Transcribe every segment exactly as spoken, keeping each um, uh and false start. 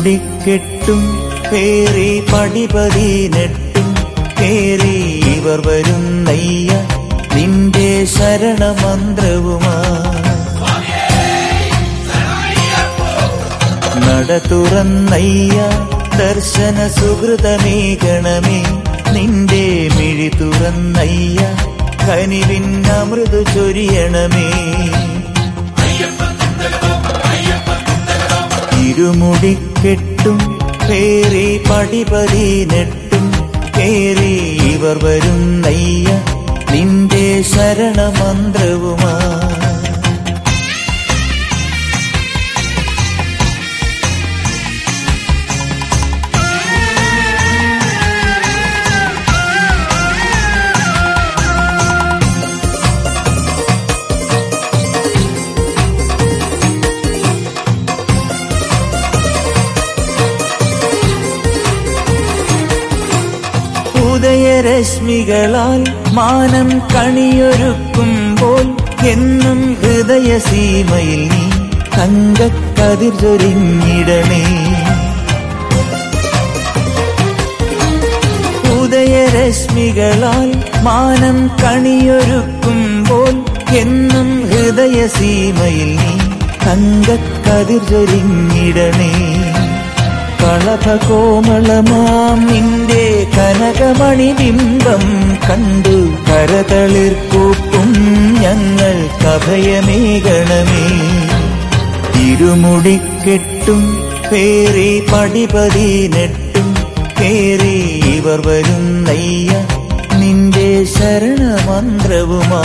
ഇരുമുടിക്കെട്ടും പേറി പടിപതിനെട്ടും കേറി ഇവർ വരുന്നയ്യ നിന്റെ ശരണമന്ത്രവുമാ. നട തുറന്നയ്യ ദർശന സുഹൃതമേകണമേ നിന്റെ മിഴി തുറന്നയ്യ കനിവിൻ അമൃതു ചൊരിയണമേ. ഇരുമുടിക്കെട്ടും പേറി പടിപതിനെട്ടും കേറി ഇവർ വരുന്നയ്യ നിന്റെ ശരണമന്ത്രവുമാ. ഉദയരശ്മികളാൽ മാനം കണിയൊരുക്കുമ്പോൾ എന്നും ഹൃദയസീമയിൽ നീ തങ്കക്കതിർ ചൊരിഞ്ഞിടണേ. ഉദയരശ്മികളാൽ മാനം കണിയൊരുക്കുമ്പോൾ എന്നും ഹൃദയസീമയിൽ നീ തങ്കക്കതിർ ചൊരിഞ്ഞിടണേ. കളഭകോമളമാം നിന്റെ കനകമണിബിംബം കണ്ടു കരതളിർക്കൂപ്പും ഞങ്ങൾ കഭയമേകണമേ. ഇരുമുടിക്കെട്ടും പേറി പടിപതിനെട്ടും കേറി ഇവർ വരുന്നയ്യ നിന്റെ ശരണമന്ത്രവുമാ.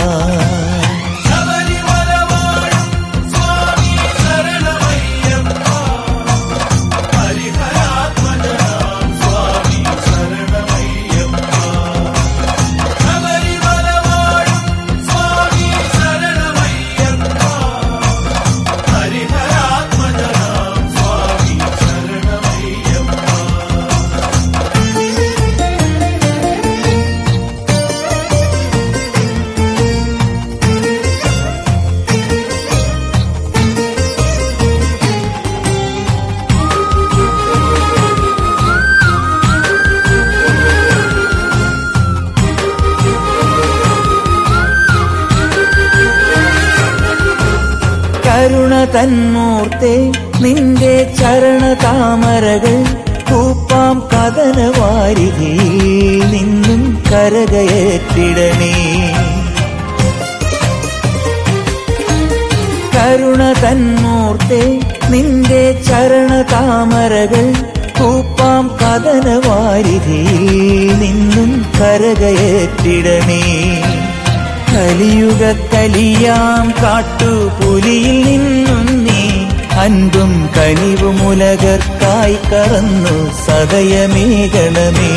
കരുണ തന്മൂർത്തേ നിന്റെ ചരണതാമരകൾ കൂപ്പാം കഥനവാരിധിയിൽ നിന്നും കരകയറ്റിടണേ. കരുണ തന്മൂർത്തേ നിന്റെ ചരണതാമരകൾ കൂപ്പാം കഥനവാരിധിയിൽ നിന്നും കരകയറ്റിടണേ. കലിയുഗ കലിയാം കാട്ടുപുലിയിൽ നിന്നും നീ അൻപും കനിവുമുലകർക്കായി കറന്നു സദയമേകണമേ.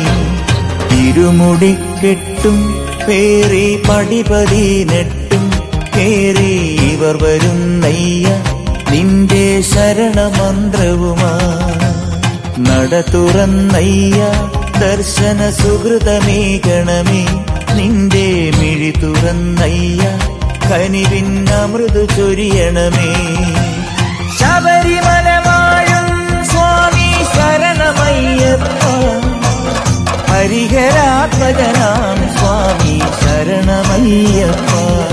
ഇരുമുടിക്കെട്ടും പേറി പടിപതിനെട്ടും കേറി ഇവർ വരുന്നയ്യ നിന്റെ ശരണമന്ത്രവുമാ. നട തുറന്നയ്യ ദർശന സുഹൃതമേകണമേ നിന്റെ മിഴി തുറന്നയ്യ കനിവിൻ അമൃതു ചൊരിയണമേ. ശബരിമല വാഴും സ്വാമി ശരണമയ്യപ്പ, ഹരിഹരാത്മജനാം സ്വാമി ശരണമയ്യപ്പ.